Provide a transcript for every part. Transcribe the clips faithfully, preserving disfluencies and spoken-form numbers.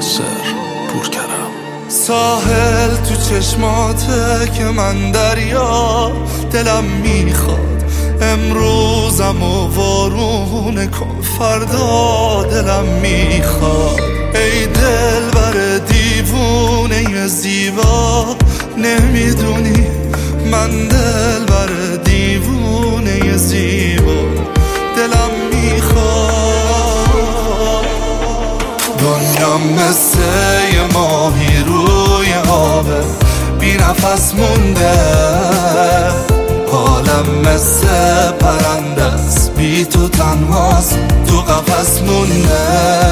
ناصر پورکرم. ساحل تو چشماته که من دریا، دلم میخواد امروزم و وارونه کن فردا دلم میخواد. ای دل بر دیوونه زیبا، نمیدونی من دل بر دیوونه زیبا دلم میخواد. دنیا مثل یه ماهی روی آبه بی نفس مونده، حالم مثل پرنده است بی تو تنهاست تو قفس مونده.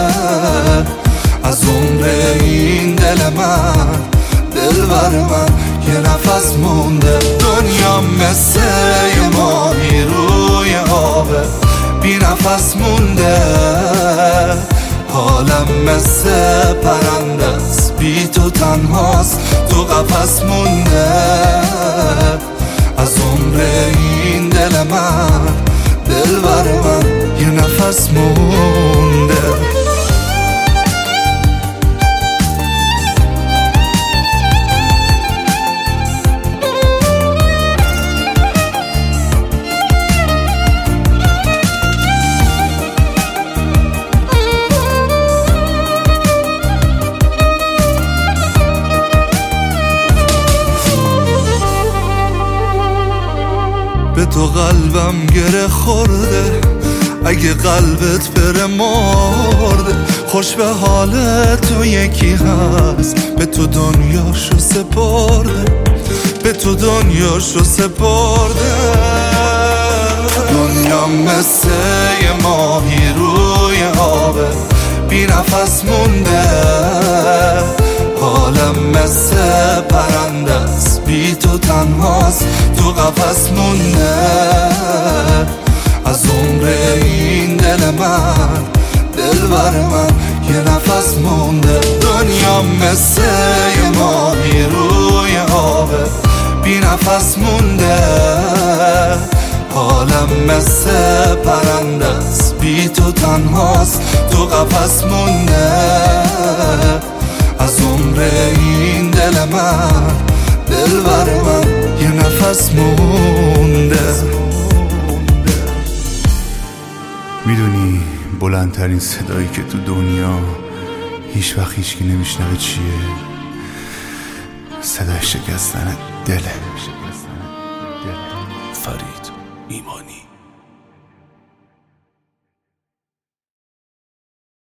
از عمر این دل من دل بر من یه نفس مونده. دنیا مثل یه ماهی روی آبه بی نفس مونده، حالم مثل پرنده است بی تو تنهاست تو قفس مونده. از عمر این دل من دل بر من یه نفس مونده. به تو قلبم گره خورده، اگه قلبت بره مرده. خوش به حالت تو یکی هست به تو دنیاشو سپرده، به تو دنیاشو سپرده. دنیا مثل یه ماهی روی آبه بی نفس مونده، حالم مثل پرنده است بی تو تنهاست تو قفس مونده. از عمر این دل من دل بر من یه نفس مونده. دنیا مثل یه ماهی روی آبه بی نفس مونده، حالم مثل پرنده است بی تو تنهاست تو قفس مونده. از عمر این دل من دل بر من یه نفس مونده. میدونی بلندترین صدایی که تو دنیا هیچ وقت هیچکی نمیشنوه چیه؟ صدای شکستن دله. فرید ایمانی.